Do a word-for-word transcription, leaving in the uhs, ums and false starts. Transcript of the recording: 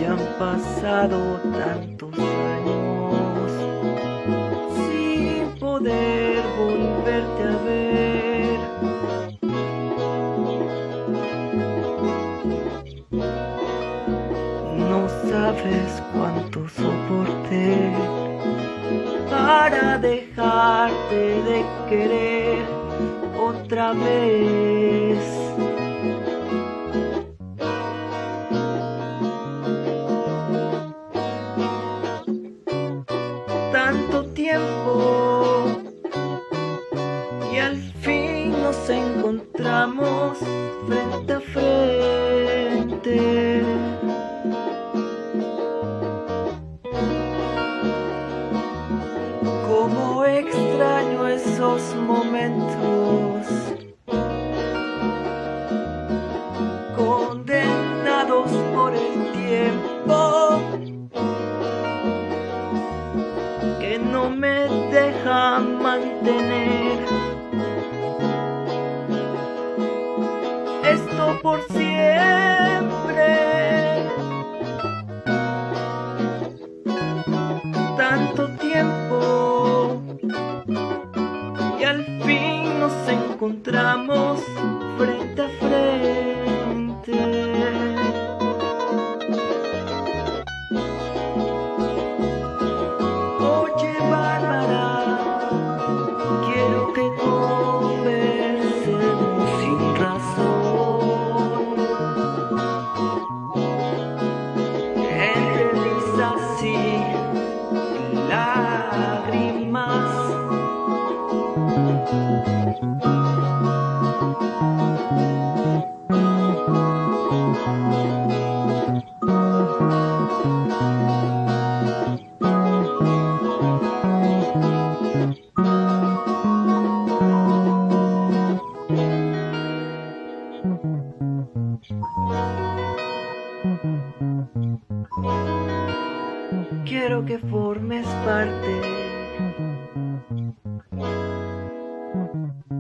Ya han pasado tantos años sin poder volverte a ver. No sabes cuánto soporté para dejarte de querer otra vez. Tanto tiempo y al fin nos encontramos frente a frente. Como extraño esos momentos, condenados por el tiempo que no me deja mantener esto por siempre. Tanto tiempo y al fin nos encontramos frente a frente. Oye, Bárbara, quiero que conversemos sin razón, entre risas y lágrimas. Quiero que formes parte